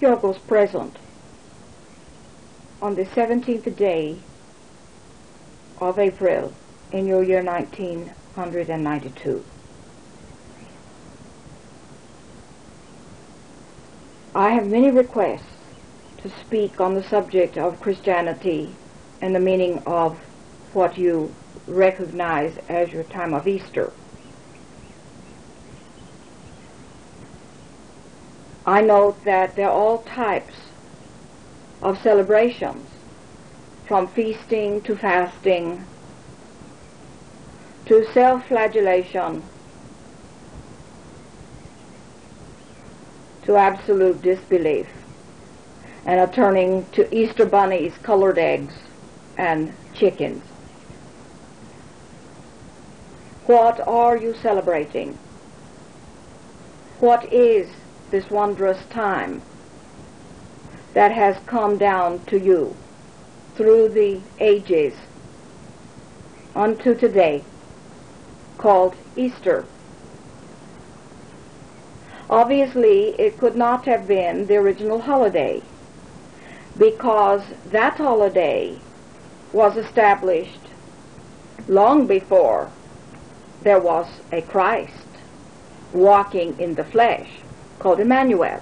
Antioch was present on the 17th day of April in your year 1992. I have many requests to speak on the subject of Christianity and the meaning of what you recognize as your time of Easter. I note that there are all types of celebrations, from feasting to fasting to self-flagellation to absolute disbelief, and a turning to Easter bunnies, colored eggs, and chickens. What are you celebrating? What is this wondrous time that has come down to you through the ages unto today, called Easter? Obviously, it could not have been the original holiday, because that holiday was established long before there was a Christ walking in the flesh, called Emmanuel.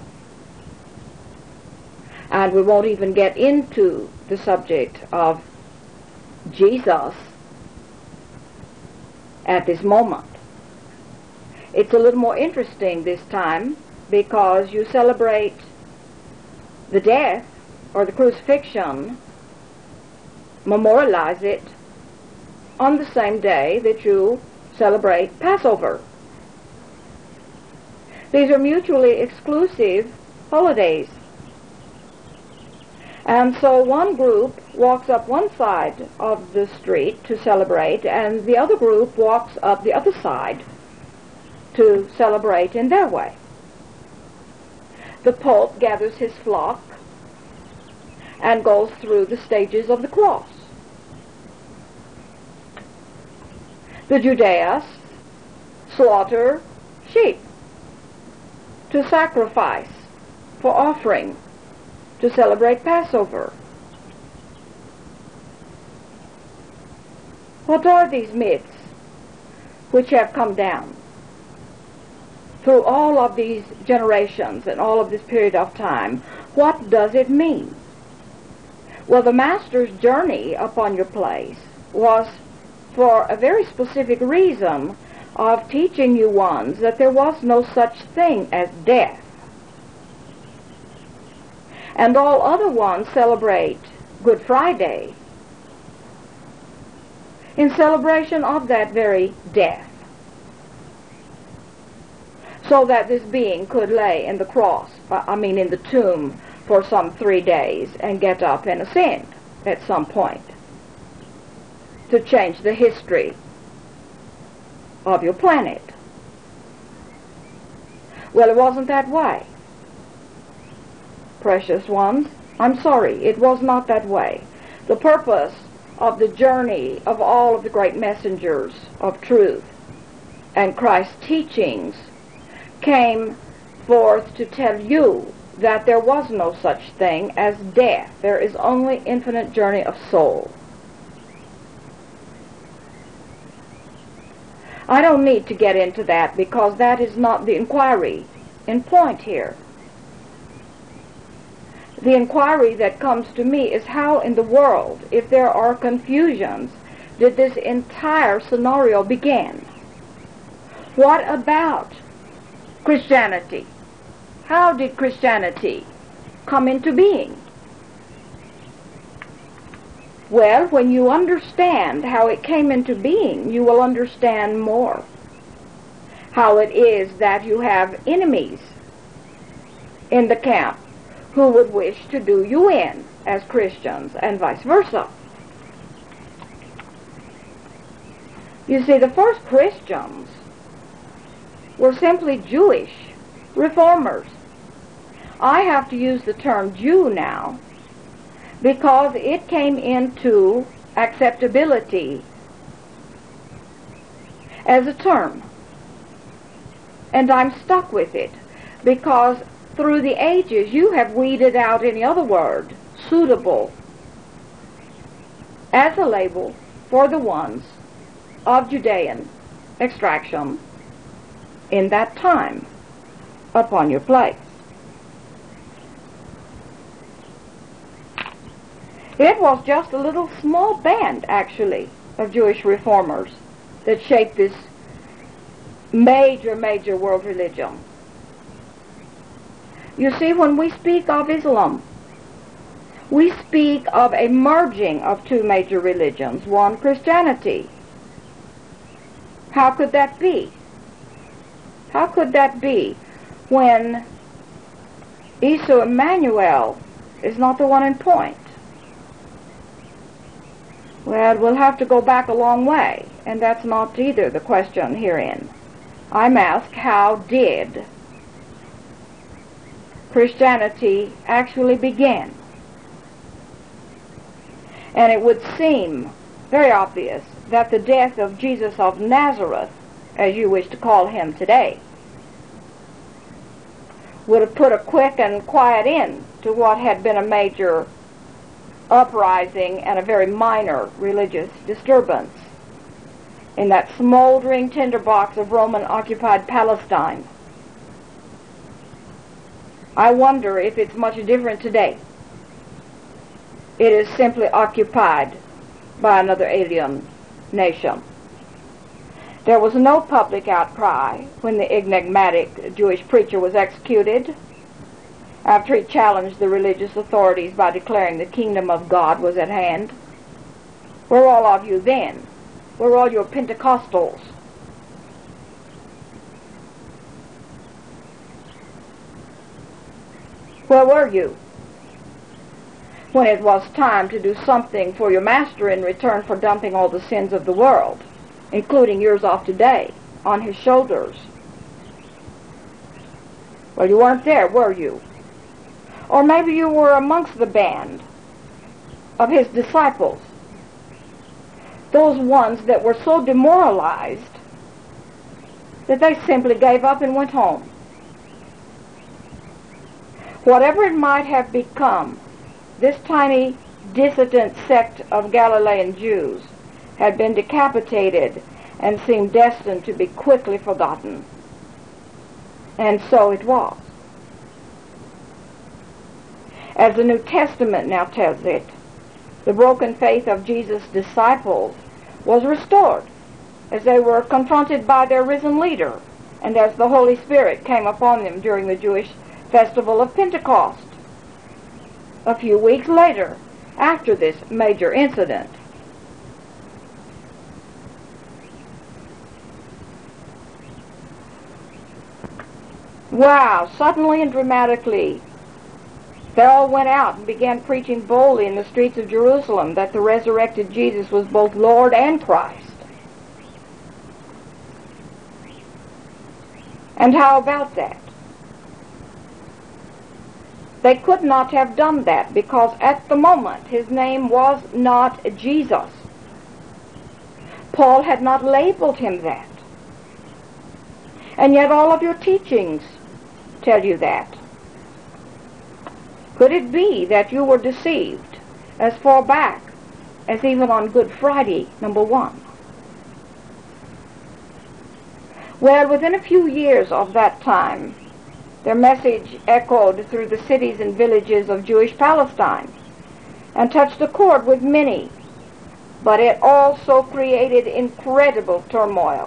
And we won't even get into the subject of Jesus at this moment. It's a little more interesting this time because you celebrate the death or the crucifixion, memorialize it on the same day that you celebrate Passover. These are mutually exclusive holidays. And so one group walks up one side of the street to celebrate, and the other group walks up the other side to celebrate in their way. The Pope gathers his flock and goes through the stages of the cross. The Judeans slaughter sheep to sacrifice for offering to celebrate Passover. What are these myths which have come down through all of these generations and all of this period of time? What does it mean? Well, the Master's journey upon your place was for a very specific reason of teaching you ones that there was no such thing as death. And all other ones celebrate Good Friday in celebration of that very death, so that this being could lay in the cross, in the tomb for some 3 days and get up and ascend at some point to change the history of your planet. Well, it wasn't that way. Precious ones, I'm sorry, it was not that way. The purpose of the journey of all of the great messengers of truth and Christ's teachings came forth to tell you that there was no such thing as death. There is only infinite journey of soul. I don't need to get into that because that is not the inquiry in point here. The inquiry that comes to me is how in the world, if there are confusions, did this entire scenario begin? What about Christianity? How did Christianity come into being? Well, when you understand how it came into being, you will understand more how it is that you have enemies in the camp who would wish to do you in as Christians, and vice versa. You see, the first Christians were simply Jewish reformers. I have to use the term Jew now because it came into acceptability as a term. And I'm stuck with it because through the ages you have weeded out any other word suitable as a label for the ones of Judean extraction in that time upon your place. It was just a little small band, actually, of Jewish reformers that shaped this major world religion. You see, when we speak of Islam, we speak of a merging of two major religions, one Christianity. How could that be? How could that be when Isa Emmanuel is not the one in point? Well, we'll have to go back a long way, and that's not either the question herein. I'm asked, how did Christianity actually begin? And it would seem very obvious that the death of Jesus of Nazareth, as you wish to call him today, would have put a quick and quiet end to what had been a major uprising and a very minor religious disturbance in that smoldering tinderbox of Roman-occupied Palestine. I wonder if it's much different today. It is simply occupied by another alien nation. There was no public outcry when the enigmatic Jewish preacher was executed after he challenged the religious authorities by declaring the kingdom of God was at hand. Where were all of you then? Where were all your Pentecostals? Where were you when it was time to do something for your master in return for dumping all the sins of the world, including yours of today, on his shoulders? Well, you weren't there, were you? Or maybe you were amongst the band of his disciples, those ones that were so demoralized that they simply gave up and went home. Whatever it might have become, this tiny dissident sect of Galilean Jews had been decapitated and seemed destined to be quickly forgotten. And so it was. As the New Testament now tells it, the broken faith of Jesus' disciples was restored as they were confronted by their risen leader and as the Holy Spirit came upon them during the Jewish festival of Pentecost a few weeks later after this major incident. Wow, suddenly and dramatically, they all went out and began preaching boldly in the streets of Jerusalem that the resurrected Jesus was both Lord and Christ. And how about that? They could not have done that because at the moment his name was not Jesus. Paul had not labeled him that. And yet all of your teachings tell you that. Could it be that you were deceived as far back as even on Good Friday, number 1? Well, within a few years of that time, their message echoed through the cities and villages of Jewish Palestine and touched a chord with many, but it also created incredible turmoil.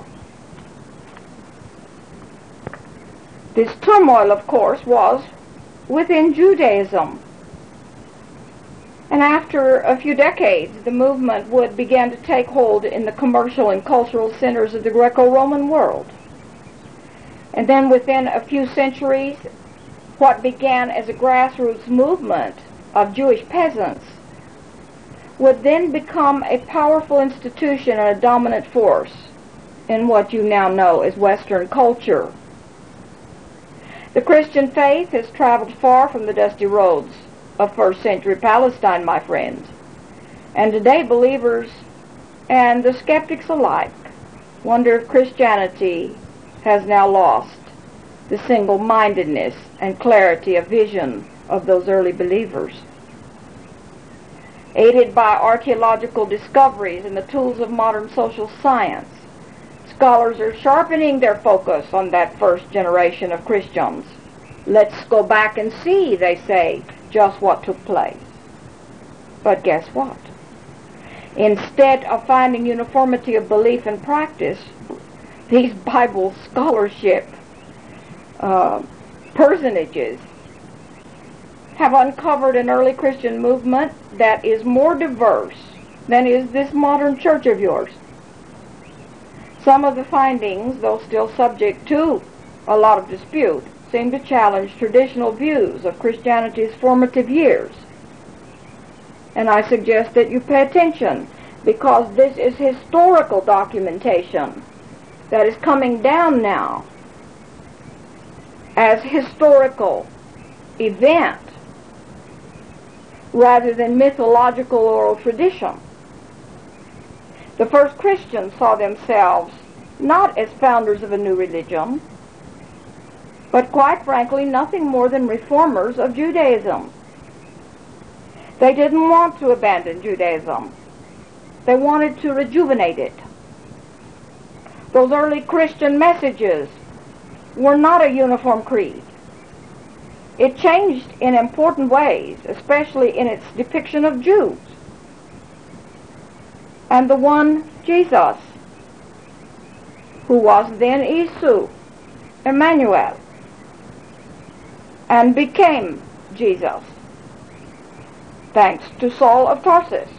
This turmoil, of course, was within Judaism. And after a few decades, the movement would begin to take hold in the commercial and cultural centers of the Greco-Roman world. And then within a few centuries, what began as a grassroots movement of Jewish peasants would then become a powerful institution and a dominant force in what you now know as Western culture. The Christian faith has traveled far from the dusty roads of first century Palestine, my friends. And today believers and the skeptics alike wonder if Christianity has now lost the single-mindedness and clarity of vision of those early believers. Aided by archaeological discoveries and the tools of modern social science, scholars are sharpening their focus on that first generation of Christians. Let's go back and see, they say, just what took place. But guess what? Instead of finding uniformity of belief and practice, these Bible scholarship personages have uncovered an early Christian movement that is more diverse than is this modern church of yours. Some of the findings, though still subject to a lot of dispute, seem to challenge traditional views of Christianity's formative years. And I suggest that you pay attention, because this is historical documentation that is coming down now as historical event rather than mythological oral tradition. The first Christians saw themselves not as founders of a new religion, but quite frankly nothing more than reformers of Judaism. They didn't want to abandon Judaism. They wanted to rejuvenate it. Those early Christian messages were not a uniform creed. It changed in important ways, especially in its depiction of Jews. And the one Jesus, who was then Isu, Emmanuel, and became Jesus, thanks to Saul of Tarsus.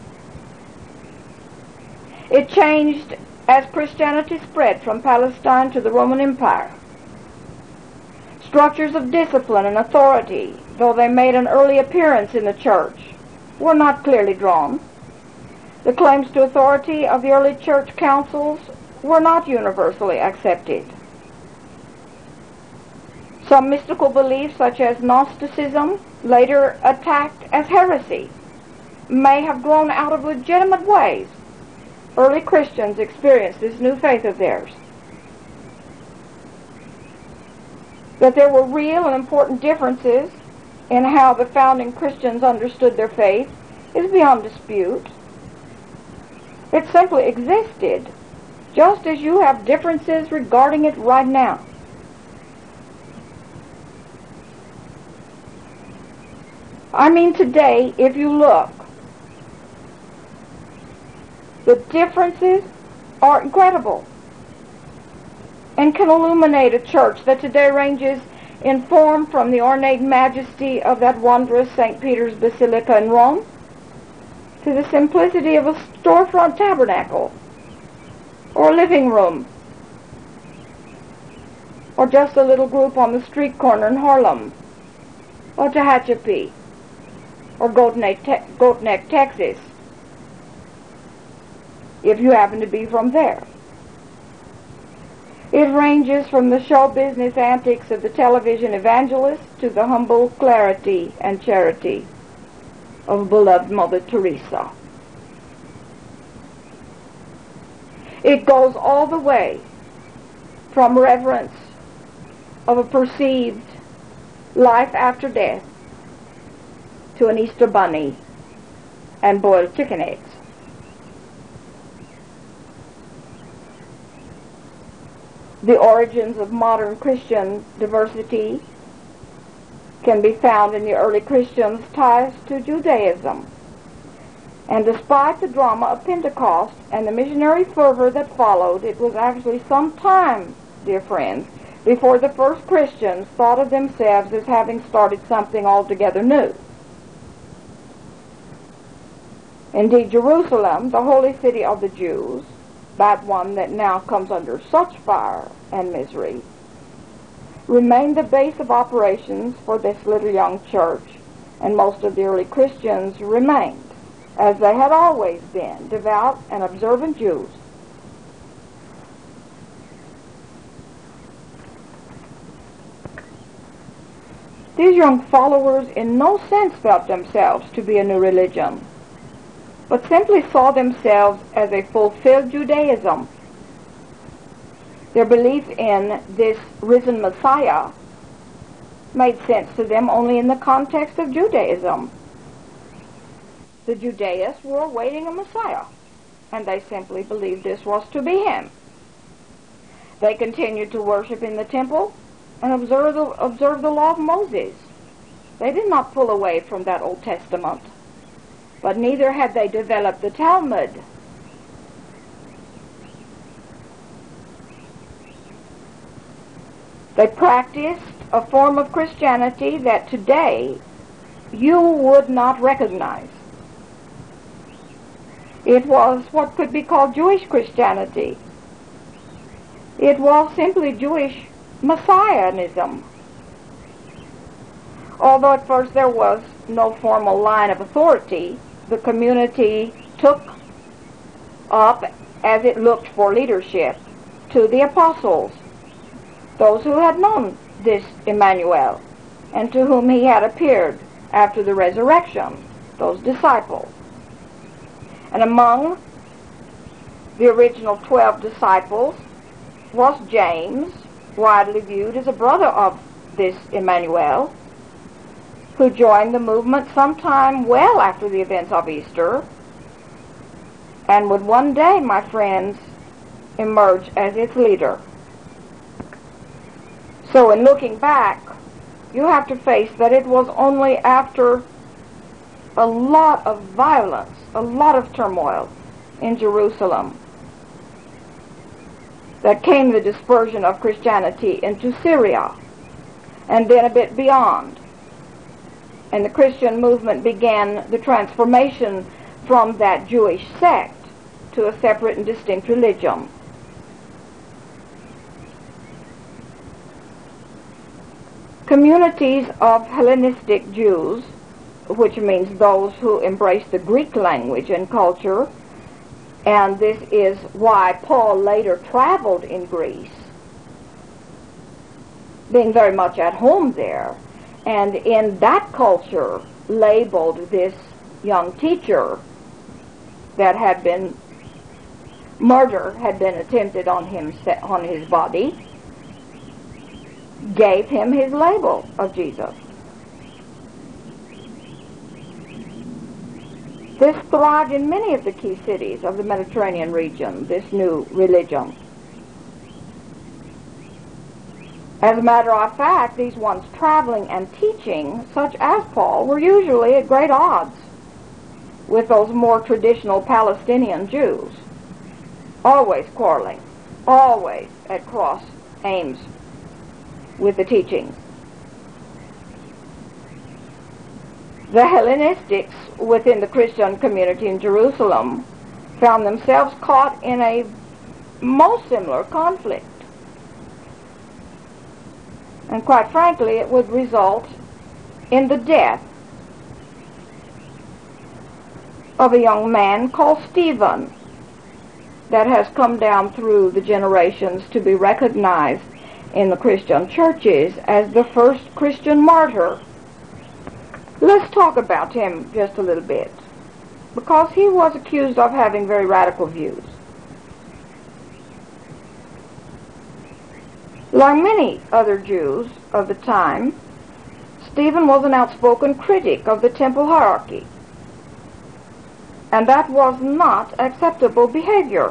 It changed as Christianity spread from Palestine to the Roman Empire. Structures of discipline and authority, though they made an early appearance in the church, were not clearly drawn. The claims to authority of the early church councils were not universally accepted. Some mystical beliefs, such as Gnosticism, later attacked as heresy, may have grown out of legitimate ways. Early Christians experienced this new faith of theirs. That there were real and important differences in how the founding Christians understood their faith is beyond dispute. It simply existed, just as you have differences regarding it right now. I mean, today, if you look, the differences are incredible and can illuminate a church that today ranges in form from the ornate majesty of that wondrous St. Peter's Basilica in Rome to the simplicity of a storefront tabernacle or a living room or just a little group on the street corner in Harlem or Tehachapi or Goat Neck, Texas, if you happen to be from there. It ranges from the show business antics of the television evangelist to the humble clarity and charity of beloved Mother Teresa. It goes all the way from reverence of a perceived life after death to an Easter bunny and boiled chicken eggs. The origins of modern Christian diversity can be found in the early Christians' ties to Judaism. And despite the drama of Pentecost and the missionary fervor that followed, it was actually some time, dear friends, before the first Christians thought of themselves as having started something altogether new. Indeed, Jerusalem, the holy city of the Jews, that one that now comes under such fire and misery, remained the base of operations for this little young church, and most of the early Christians remained, as they had always been, devout and observant Jews. These young followers in no sense felt themselves to be a new religion, but simply saw themselves as a fulfilled Judaism. Their belief in this risen Messiah made sense to them only in the context of Judaism. The Judaists were awaiting a Messiah, and they simply believed this was to be him. They continued to worship in the temple and observe the law of Moses. They did not pull away from that Old Testament, but neither had they developed the Talmud. They practiced a form of Christianity that today you would not recognize. It was what could be called Jewish Christianity. It was simply Jewish Messianism. Although at first there was no formal line of authority, the community took up, as it looked for leadership, to the apostles, those who had known this Emmanuel, and to whom he had appeared after the resurrection, those disciples. And among the original 12 disciples was James, widely viewed as a brother of this Emmanuel, who joined the movement sometime well after the events of Easter, and would one day, my friends, emerge as its leader. So in looking back, you have to face that it was only after a lot of violence, a lot of turmoil in Jerusalem, that came the dispersion of Christianity into Syria, and then a bit beyond. And the Christian movement began the transformation from that Jewish sect to a separate and distinct religion. Communities of Hellenistic Jews, which means those who embrace the Greek language and culture, and this is why Paul later traveled in Greece, being very much at home there, and in that culture labeled this young teacher that had been murder had been attempted on his body, gave him his label of Jesus. This thrived in many of the key cities of the Mediterranean region, this new religion. As a matter of fact, these ones traveling and teaching, such as Paul, were usually at great odds with those more traditional Palestinian Jews, always quarreling, always at cross aims with the teachings. The Hellenistics within the Christian community in Jerusalem found themselves caught in a most similar conflict. And quite frankly, it would result in the death of a young man called Stephen that has come down through the generations to be recognized in the Christian churches as the first Christian martyr. Let's talk about him just a little bit, because he was accused of having very radical views. Like many other Jews of the time, Stephen was an outspoken critic of the temple hierarchy, and that was not acceptable behavior.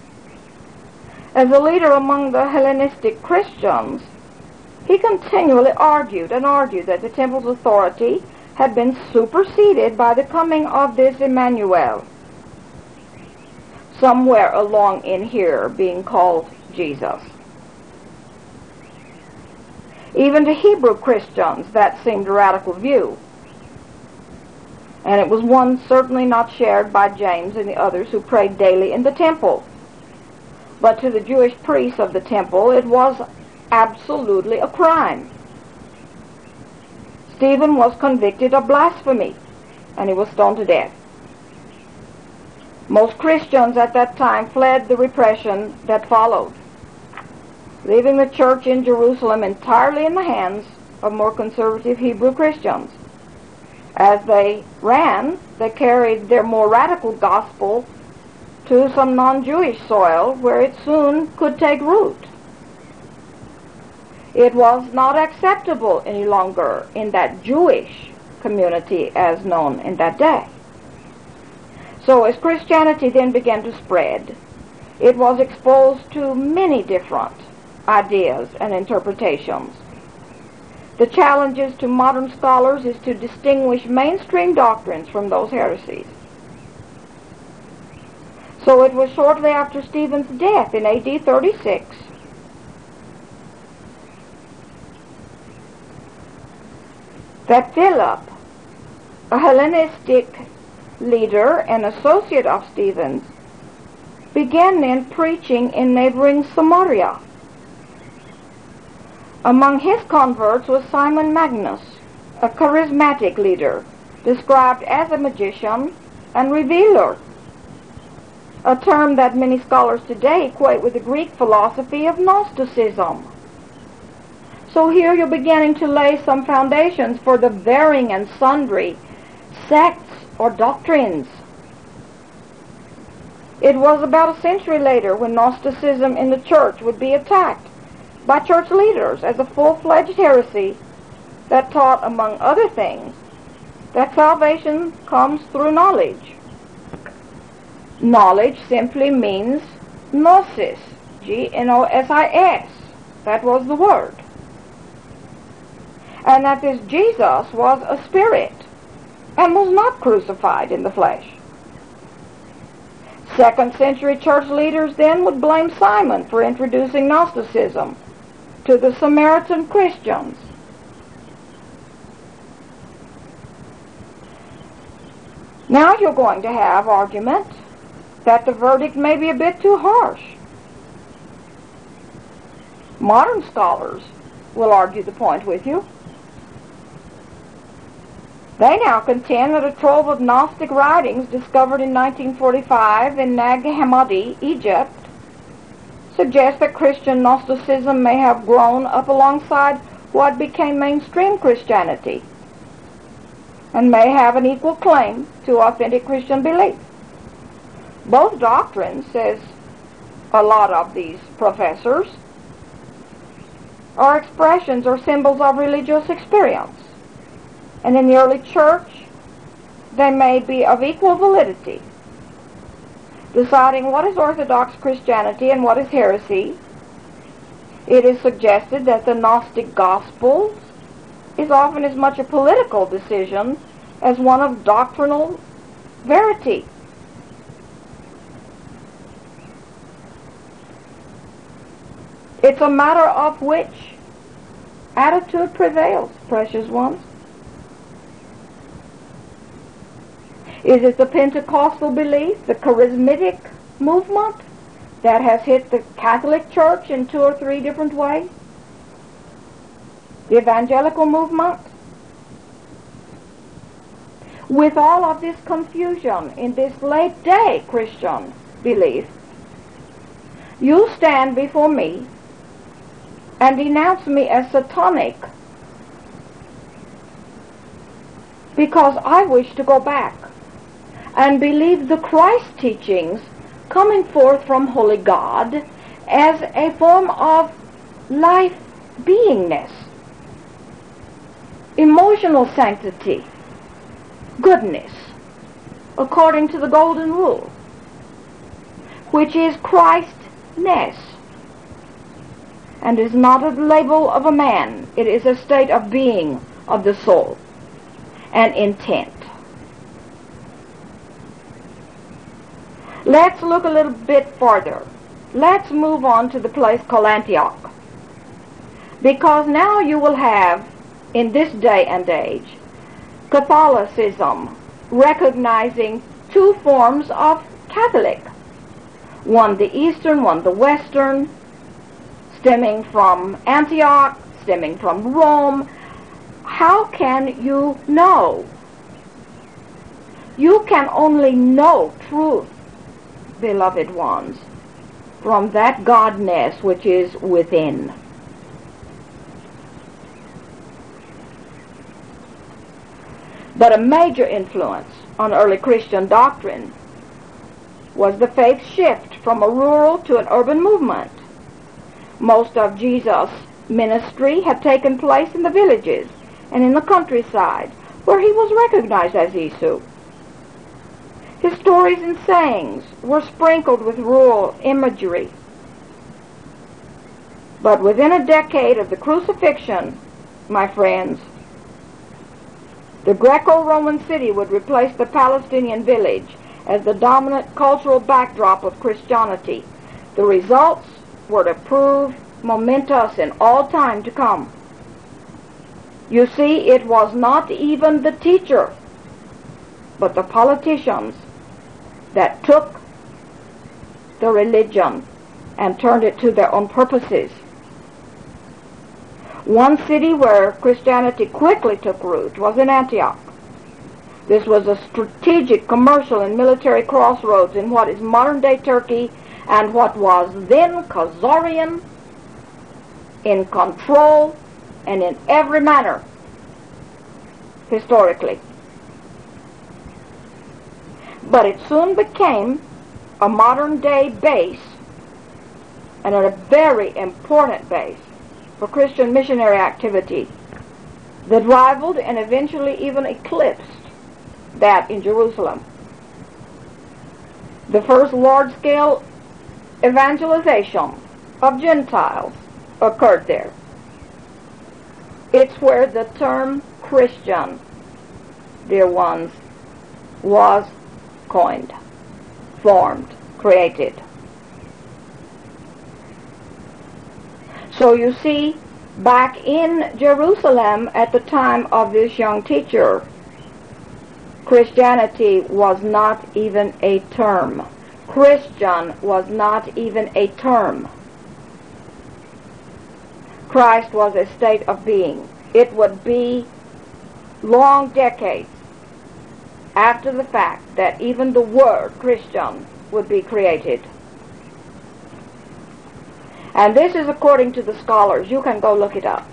As a leader among the Hellenistic Christians, he continually argued that the temple's authority had been superseded by the coming of this Emmanuel, somewhere along in here being called Jesus. Even to Hebrew Christians, that seemed a radical view, and it was one certainly not shared by James and the others who prayed daily in the temple. But to the Jewish priests of the temple, it was absolutely a crime. Stephen was convicted of blasphemy, and he was stoned to death. Most Christians at that time fled the repression that followed, leaving the church in Jerusalem entirely in the hands of more conservative Hebrew Christians. As they ran, they carried their more radical gospel to some non-Jewish soil where it soon could take root It was not acceptable any longer in that Jewish community as known in that day. So as Christianity then began to spread, it was exposed to many different ideas and interpretations. The challenges to modern scholars is to distinguish mainstream doctrines from those heresies. So it was shortly after Stephen's death in AD 36 that Philip, a Hellenistic leader and associate of Stephen's, began then preaching in neighboring Samaria. Among his converts was Simon Magus, a charismatic leader, described as a magician and revealer, a term that many scholars today equate with the Greek philosophy of Gnosticism. So here you're beginning to lay some foundations for the varying and sundry sects or doctrines. It was about a century later when Gnosticism in the church would be attacked by church leaders as a full-fledged heresy that taught, among other things, that salvation comes through knowledge. Knowledge simply means gnosis, G-N-O-S-I-S. That was the word. And that this Jesus was a spirit and was not crucified in the flesh. Second century church leaders then would blame Simon for introducing Gnosticism to the Samaritan Christians. Now you're going to have argument that the verdict may be a bit too harsh. Modern scholars will argue the point with you. They now contend that a trove of Gnostic writings discovered in 1945 in Nag Hammadi, Egypt, suggests that Christian Gnosticism may have grown up alongside what became mainstream Christianity and may have an equal claim to authentic Christian belief. Both doctrines, says a lot of these professors, are expressions or symbols of religious experience. And in the early church, they may be of equal validity. Deciding what is Orthodox Christianity and what is heresy, it is suggested that the Gnostic Gospels is often as much a political decision as one of doctrinal verity. It's a matter of which attitude prevails, precious ones. Is it the Pentecostal belief, the charismatic movement that has hit the Catholic Church in 2 or 3 different ways? The evangelical movement? With all of this confusion in this late day Christian belief, you stand before me and denounce me as satanic because I wish to go back and believe the Christ teachings coming forth from Holy God as a form of life beingness, emotional sanctity, goodness, according to the golden rule, which is Christness, and is not a label of a man. It is a state of being of the soul and intent. Let's look a little bit further. Let's move on to the place called Antioch. Because now you will have, in this day and age, Catholicism recognizing 2 forms of Catholic. One the Eastern, one the Western, stemming from Antioch, stemming from Rome. How can you know? You can only know truth, beloved ones, from that godness which is within. But a major influence on early Christian doctrine was the faith shift from a rural to an urban movement. Most of Jesus' ministry had taken place in the villages and in the countryside, where he was recognized as Isu. His stories and sayings were sprinkled with rural imagery. But within a decade of the crucifixion, my friends, the Greco-Roman city would replace the Palestinian village as the dominant cultural backdrop of Christianity. The results were to prove momentous in all time to come. You see, it was not even the teacher, but the politicians that took the religion and turned it to their own purposes. One city where Christianity quickly took root was in Antioch. This was a strategic, commercial, and military crossroads in what is modern-day Turkey and what was then Khazarian, in control and in every manner, historically. But it soon became a modern-day base, and a very important base for Christian missionary activity that rivaled and eventually even eclipsed that in Jerusalem. The first large-scale evangelization of Gentiles occurred there. It's where the term Christian, dear ones, was coined, formed, created. So you see, back in Jerusalem at the time of this young teacher, Christianity was not even a term. Christian was not even a term. Christ was a state of being. It would be long decades after the fact that even the word Christian would be created. And this is according to the scholars. You can go look it up.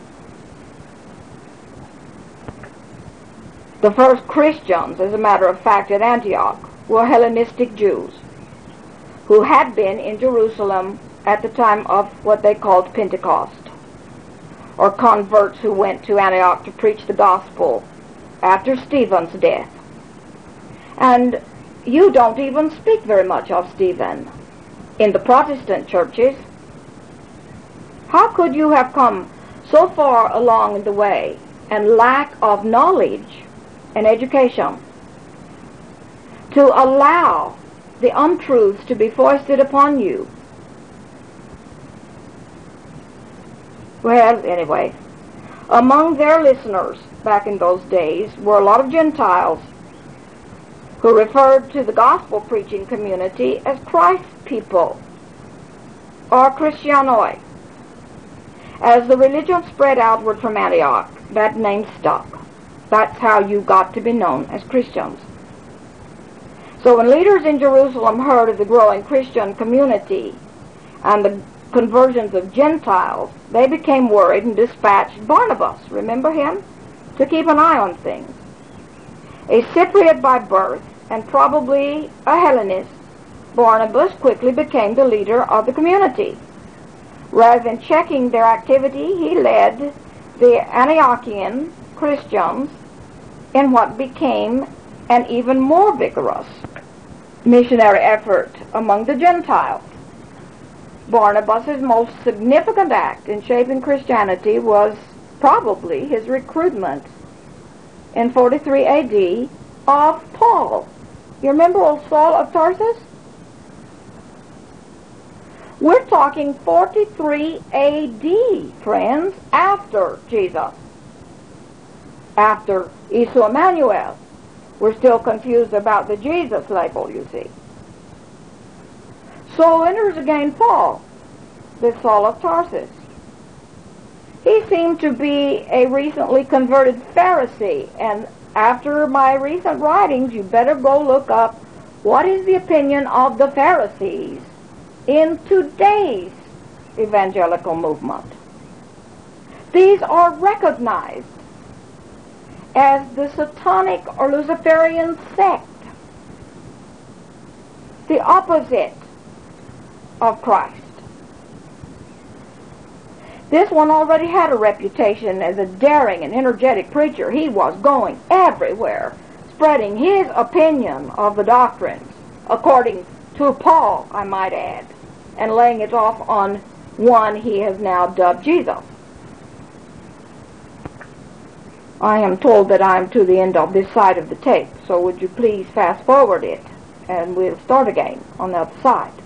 The first Christians, as a matter of fact, at Antioch were Hellenistic Jews who had been in Jerusalem at the time of what they called Pentecost, or converts who went to Antioch to preach the gospel after Stephen's death. And you don't even speak very much of Stephen in the Protestant churches. How could you have come so far along in the way and lack of knowledge and education to allow the untruths to be foisted upon you? Well, anyway, among their listeners back in those days were a lot of Gentiles who referred to the gospel preaching community as Christ's people, or Christianoi. As the religion spread outward from Antioch, that name stuck. That's how you got to be known as Christians. So when leaders in Jerusalem heard of the growing Christian community and the conversions of Gentiles, they became worried and dispatched Barnabas, remember him, to keep an eye on things. A Cypriot by birth and probably a Hellenist, Barnabas quickly became the leader of the community. Rather than checking their activity, he led the Antiochian Christians in what became an even more vigorous missionary effort among the Gentiles. Barnabas' most significant act in shaping Christianity was probably his recruitment in 43 AD of Paul. You remember old Saul of Tarsus? We're talking 43 AD, friends, after Jesus, after Isu Emmanuel. We're still confused about the Jesus label, you see. So enters again Paul, this Saul of Tarsus. He seemed to be a recently converted Pharisee, and after my recent writings, you better go look up what is the opinion of the Pharisees in today's evangelical movement. These are recognized as the Satanic or Luciferian sect, the opposite of Christ. This one already had a reputation as a daring and energetic preacher. He was going everywhere, spreading his opinion of the doctrines, according to Paul, I might add, and laying it off on one he has now dubbed Jesus. I am told that I am to the end of this side of the tape, so would you please fast forward it, and we'll start again on the other side.